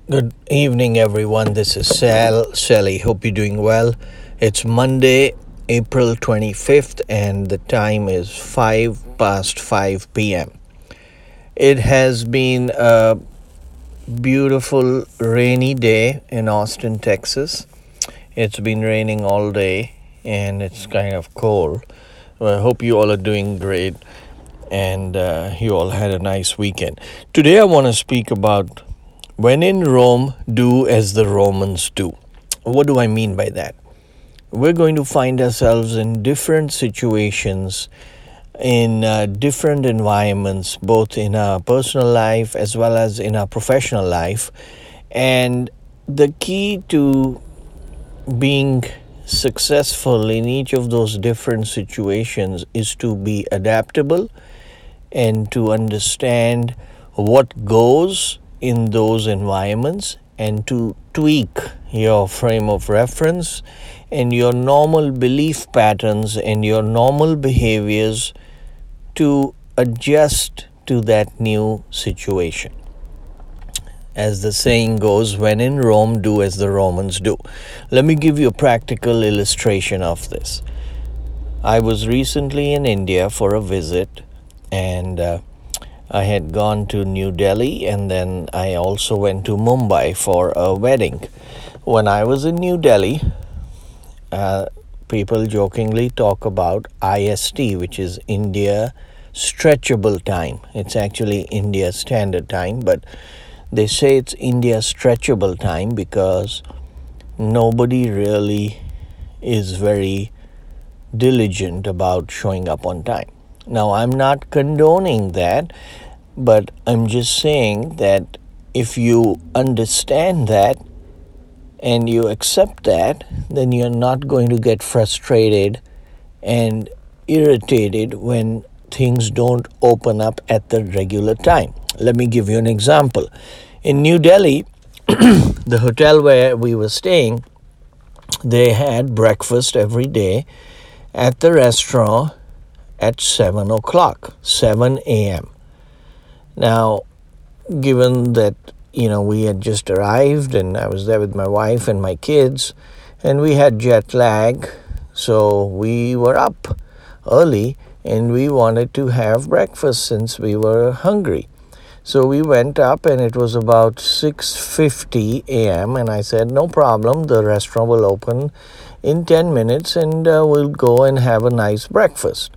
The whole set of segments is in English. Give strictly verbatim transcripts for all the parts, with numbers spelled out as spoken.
Good evening, everyone. This is Sal, Sally. Hope you're doing well. It's Monday, April twenty-fifth, and the time is five past five p.m. It has been a beautiful rainy day in Austin, Texas. It's been raining all day, and it's kind of cold. Well, I hope you all are doing great, and uh, you all had a nice weekend. Today, I want to speak about when in Rome, do as the Romans do. What do I mean by that? We're going to find ourselves in different situations, in uh, different environments, both in our personal life as well as in our professional life. And the key to being successful in each of those different situations is to be adaptable and to understand what goes in those environments and to tweak your frame of reference and your normal belief patterns and your normal behaviors to adjust to that new situation. As the saying goes, when in Rome, do as the Romans do. Let me give you a practical illustration of this. I was recently in India for a visit, and uh, I had gone to New Delhi, and then I also went to Mumbai for a wedding. When I was in New Delhi, uh, people jokingly talk about I S T, which is India Stretchable Time. It's actually India Standard Time, but they say it's India Stretchable Time because nobody really is very diligent about showing up on time. Now, I'm not condoning that, but I'm just saying that if you understand that and you accept that, then you're not going to get frustrated and irritated when things don't open up at the regular time. Let me give you an example. In New Delhi, the hotel where we were staying, they had breakfast every day at the restaurant at seven o'clock, seven a.m. Now, given that, you know, we had just arrived and I was there with my wife and my kids and we had jet lag, so we were up early and we wanted to have breakfast since we were hungry. So we went up and it was about six fifty a.m. and I said, no problem, the restaurant will open in ten minutes and uh, we'll go and have a nice breakfast.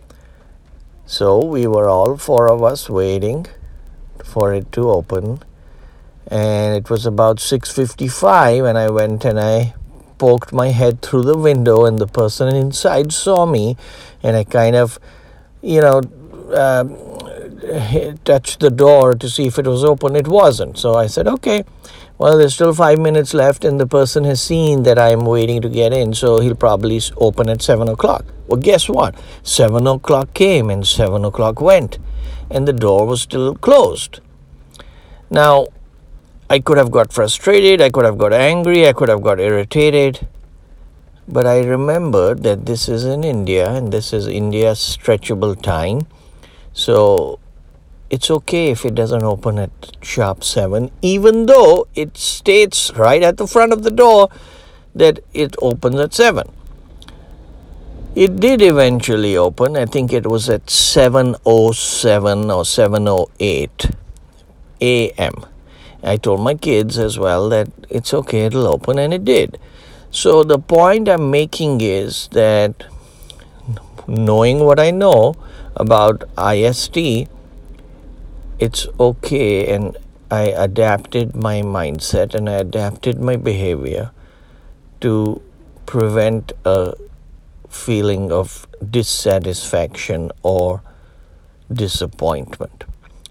So we were all four of us waiting for it to open, and it was about six fifty-five and I went and I poked my head through the window and the person inside saw me and I kind of, you know, uh, touched the door to see if it was open. It wasn't. So I said, okay, well, there's still five minutes left and the person has seen that I'm waiting to get in, so he'll probably open at seven o'clock. Well, guess what? seven o'clock came and seven o'clock went and the door was still closed. Now, I could have got frustrated, I could have got angry, I could have got irritated, but I remembered that this is in India and this is India's stretchable time, so it's okay if it doesn't open at sharp seven, even though it states right at the front of the door that it opens at seven. It did eventually open. I think it was at seven oh seven or seven oh eight a.m. I told my kids as well that it's okay, it'll open, and it did. So the point I'm making is that knowing what I know about I S T, it's okay, and I adapted my mindset and I adapted my behavior to prevent a feeling of dissatisfaction or disappointment.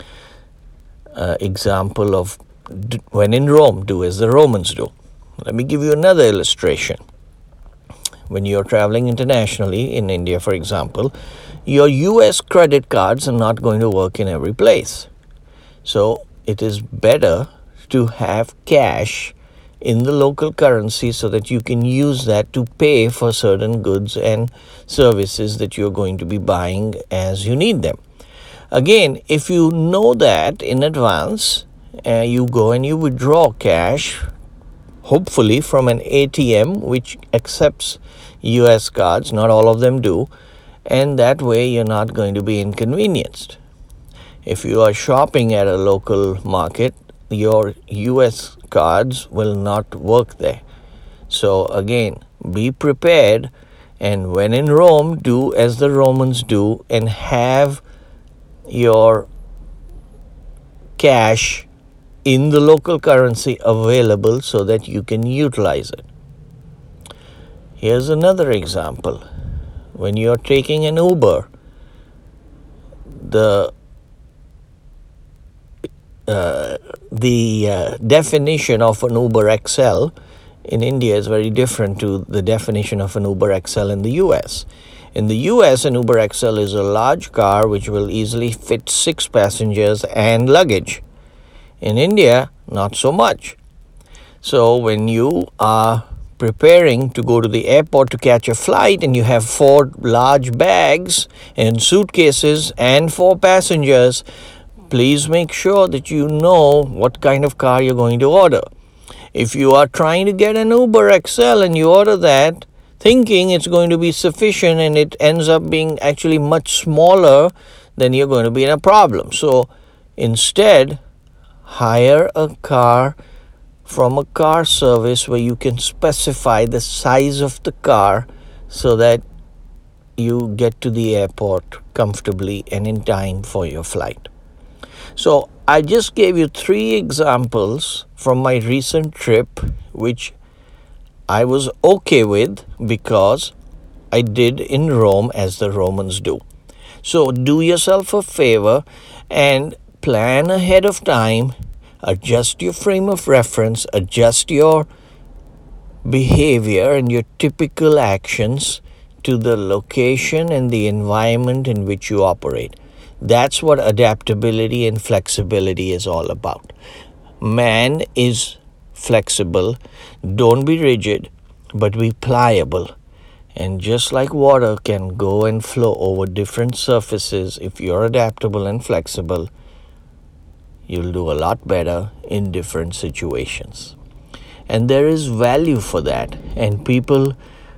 Uh, example of when in Rome, do as the Romans do. Let me give you another illustration. When you're traveling internationally, in India, for example, your U S credit cards are not going to work in every place. So it is better to have cash in the local currency so that you can use that to pay for certain goods and services that you're going to be buying as you need them. Again, if you know that in advance uh, you go and you withdraw cash, hopefully from an A T M which accepts U S cards. Not all of them do, and that way you're not going to be inconvenienced. If you are shopping at a local market, your U S cards will not work there. So again, be prepared, and when in Rome, do as the Romans do and have your cash in the local currency available so that you can utilize it. Here's another example. When you're taking an Uber, the uh, the uh, definition of an Uber X L in India is very different to the definition of an Uber X L in the U S. In the U S, an Uber X L is a large car which will easily fit six passengers and luggage. In India, not so much. So when you are preparing to go to the airport to catch a flight and you have four large bags and suitcases and four passengers, please make sure that you know what kind of car you're going to order. If you are trying to get an Uber X L and you order that, thinking it's going to be sufficient and it ends up being actually much smaller, then you're going to be in a problem. So instead, hire a car from a car service where you can specify the size of the car so that you get to the airport comfortably and in time for your flight. So I just gave you three examples from my recent trip, which I was okay with because I did in Rome as the Romans do. So do yourself a favor and plan ahead of time, adjust your frame of reference, adjust your behavior and your typical actions to the location and the environment in which you operate. That's what adaptability and flexibility is all about. Man is flexible. Don't be rigid, but be pliable. And just like water can go and flow over different surfaces, if you're adaptable and flexible, you'll do a lot better in different situations. And there is value for that, and people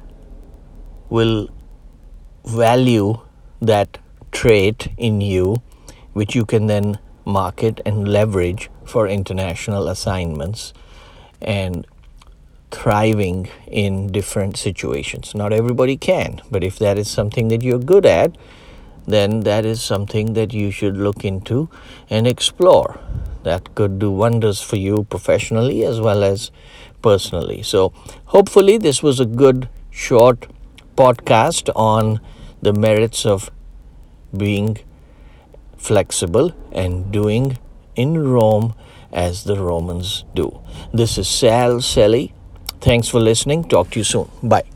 will value that trait in you, which you can then market and leverage for international assignments and thriving in different situations. Not everybody can, but if that is something that you're good at, then that is something that you should look into and explore. That could do wonders for you professionally as well as personally. So hopefully this was a good short podcast on the merits of being flexible and doing in Rome as the Romans do. This is Sal Selly. Thanks for listening. Talk to you soon. Bye.